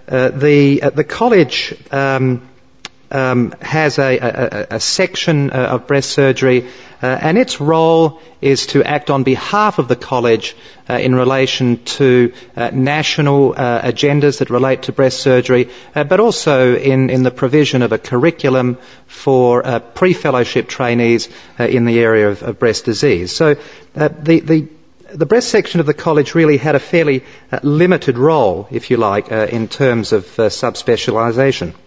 the college has a section of breast surgery, and its role is to act on behalf of the college in relation to national agendas that relate to breast surgery, but also in the provision of a curriculum for pre-fellowship trainees in the area of breast disease. So the breast section of the college really had a fairly limited role, if you like, in terms of subspecialisation.